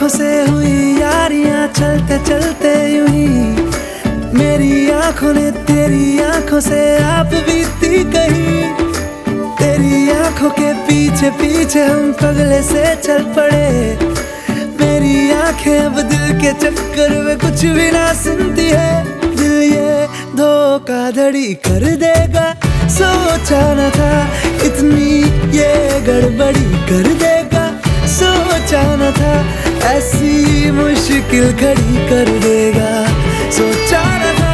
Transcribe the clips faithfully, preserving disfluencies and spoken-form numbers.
आंखों से हुई यारियां चलते चलते यूं ही मेरी आंखों ने तेरी आंखों से आप बीती कहीं। तेरी आंखों के पीछे पीछे हम पगले से चल पड़े। मेरी आंखें अब दिल के चक्कर में कुछ भी ना सुनती है। दिल ये धोखाधड़ी कर देगा सोचा न था, इतनी ये गड़बड़ी कर देगा सोचा न था, ऐसी मुश्किल खड़ी कर देगा सोचा न था।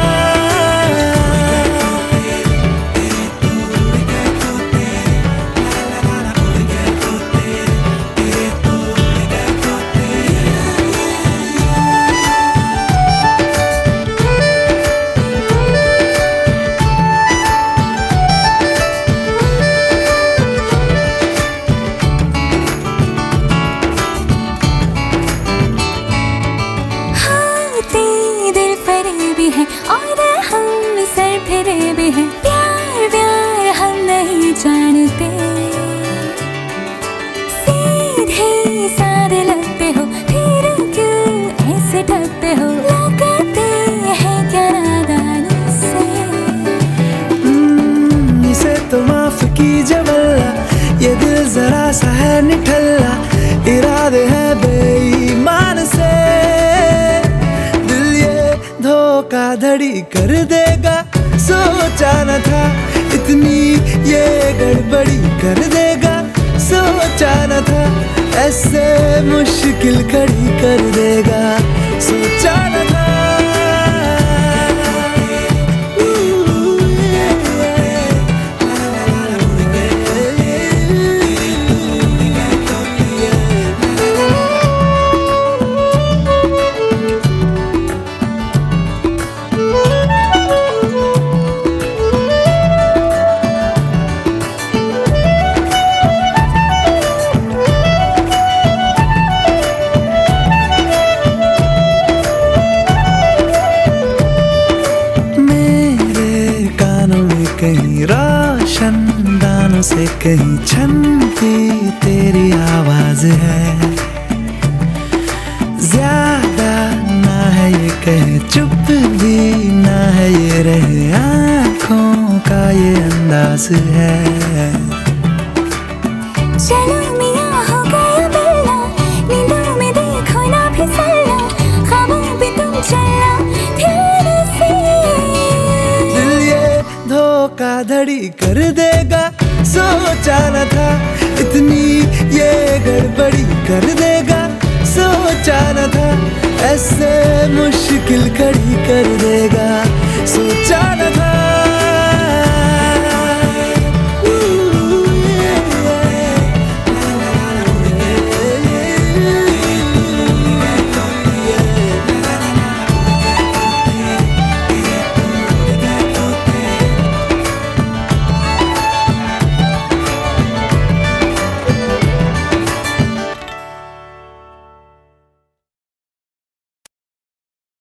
है और हम सर फिरे भी हैं, प्यार प्यार हम नहीं जानते। सीधे सारे लगते हो फिर क्यों ऐसे डरते हो, लगते हैं क्या नादान से। hmm, इसे तो माफ कीजिए वल्ला, ये दिल जरा सा है निठल्ला, इरादे है बेईमान से। धोखाधड़ी कर देगा सोचा न था, इतनी ये गड़बड़ी कर देगा सोचा न था, ऐसे मुश्किल खड़ी कर देगा सोचा न था। कहीं रोशन दानों से कहीं छनती तेरी आवाज है। ज्यादा ना है ये कहे चुप भी ना है ये रहे, आँखों का ये अंदाज है। चलो मियां हो गया बिल्ला, नींदों में देखो ना फिसलना, ख्वाबों पे तुम चलना ध्यान से। धोखाधड़ी कर देगा सोचा न था, इतनी ये गड़बड़ी कर देगा सोचा न था, ऐसे मुश्किल खड़ी कर देगा सोचा न था।